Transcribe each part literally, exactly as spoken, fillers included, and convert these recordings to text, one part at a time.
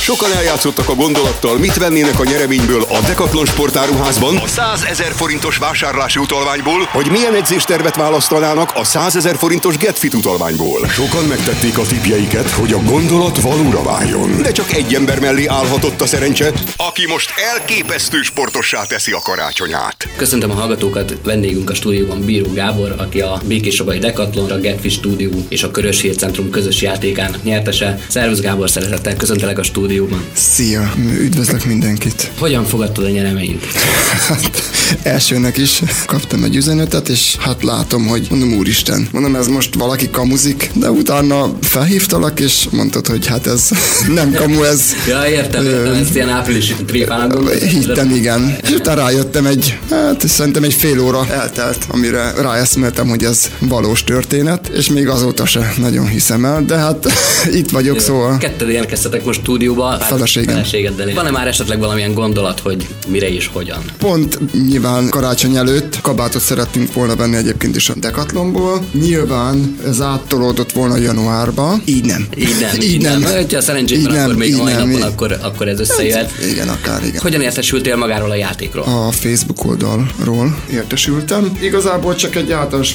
Sokan eljátszottak a gondolattal, mit vennének a nyereményből a Decathlon sportáruházban a százezer forintos vásárlási utalványból, hogy milyen edzéstervet választanának a százezer forintos GetFit utalványból. Sokan megtették a tippjeiket, hogy a gondolat valóra váljon. De csak egy ember mellé állhatott a szerencse, aki most elképesztő sportossá teszi a karácsonyát. Köszöntöm a hallgatókat, vendégünk a stúdióban Bíró Gábor, aki a Békéscsabai Decathlon, a GetFit stúdió és a Körös Hírcentrum közös játékának nyertese. Szervusz Gábor, szeretettel köszöntelek a stúdióban. Szia, üdvözlök mindenkit. Hogyan fogadtad a nyereményt? Hát, elsőnek is kaptam egy üzenetet, és hát látom, hogy mondom, úristen, mondom, ez most valaki kamuzik, de utána felhívtalak, és mondtad, hogy hát ez nem kamu, ez... Ja, értem, értem, ezt ilyen áprilisi tréfának gondolod. Hittem, igen. És utána rájöttem egy, hát szerintem egy fél óra eltelt, amire ráeszméltem, hogy ez valós történet, és még azóta se nagyon hiszem el, de hát itt vagyok, szóval... Ketten érkeztetek most stúdióba. Feleségem. Feleségeddel. Van-e már esetleg valamilyen gondolat, hogy mire és hogyan? Pont nyilván karácsony előtt kabátot szerettünk volna venni egyébként is a Decathlonból. Nyilván ez áttolódott volna januárba. Így nem. Így nem. Így nem. nem. Ha szerencsétlen, így akkor nem, még a mai nem, napon, így. akkor, akkor ez összejöhet. Hát, igen, akár igen. Hogyan értesültél magáról a játékról? A Facebook oldalról értesültem. Igazából csak egy általános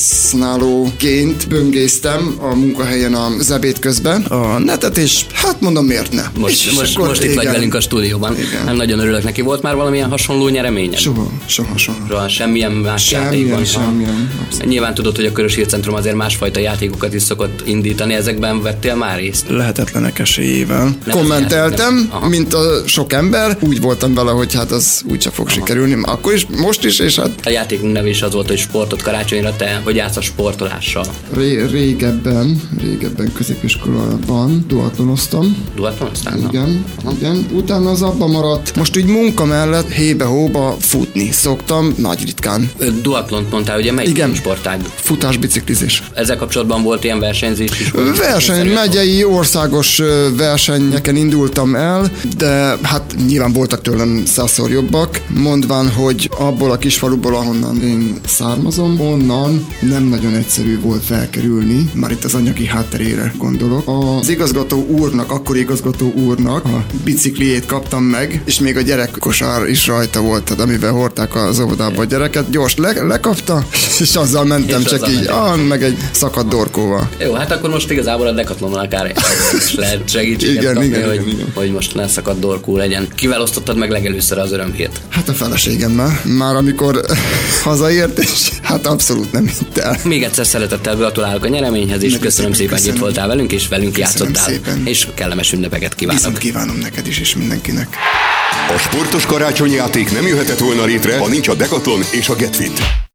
felhasználóként böngésztem a munkahelyen az ebéd közben a netet, és hát mondom, miért ne? Most, és most, akkor, most itt igen. vagy velünk a stúdióban. Igen. Nem nagyon örülök neki. Volt már valamilyen hasonló nyereményed? Soha, soha, soha. Soha, semmilyen más Semmilyen, játékban? semmilyen. Nyilván tudod, hogy a Körös Hírcentrum azért másfajta játékokat is szokott indítani. Ezekben vettél már részt? Lehetetlenek esélyével. Nem Kommenteltem, Aha. mint a sok ember. Úgy voltam vele, hogy hát az úgyse fog Aha. sikerülni. Akkor is, most is, és hát... A játékunk neve is az volt, hogy sportot karácsonyra, te hogy játsz a sportolással? Ré- régebben, régebben középiskolában duatlonoztam. Duatlonoztál? Igen, igen. Utána az abba maradt. Most úgy munka mellett hébe-hóba futni szoktam, nagy ritkán. Duatlont mondtál, ugye melyik Igen. sportág? Futás, biciklizés. Ezzel kapcsolatban volt ilyen versenyzés is? Verseny, megyei, országos versenyeken indultam el, de hát nyilván voltak tőlem százszor jobbak, mondván, hogy abból a kisfaluból, ahonnan én származom, onnan nem nagyon egyszerű volt felkerülni, már itt az anyagi hátterére gondolok. Az igazgató úrnak, akkor igazgató úrnak a bicikliét kaptam meg, és még a gyerekkosár is rajta volt, tehát amivel hordták az óvodába a gyereket, gyors le- lekapta, és azzal mentem, És csak azzal így, ah, meg egy szakadt dorkóval. Jó, hát akkor most igazából a Decathlonnal akár is lehet segítséget Igen, kapni, igen, hogy, igen, igen. hogy most ne szakadt dorkó legyen. Kivel osztottad meg legelőször az örömhírt? Hát a feleségemmel, már amikor hazaért, és hát abszolút nem hitt el. Még egyszer szeretettel gratulálok a nyereményhez, és Nagyon köszönöm szépen, hogy itt köszönöm. voltál velünk, és velünk Köszönöm játszottál. szépen. És kellemes ünnepeket kívánok. Viszont kívánom neked is, és mindenkinek. A sportos karácsonyjáték nem jöhetett volna létre, ha nincs a Decathlon és a GetFit.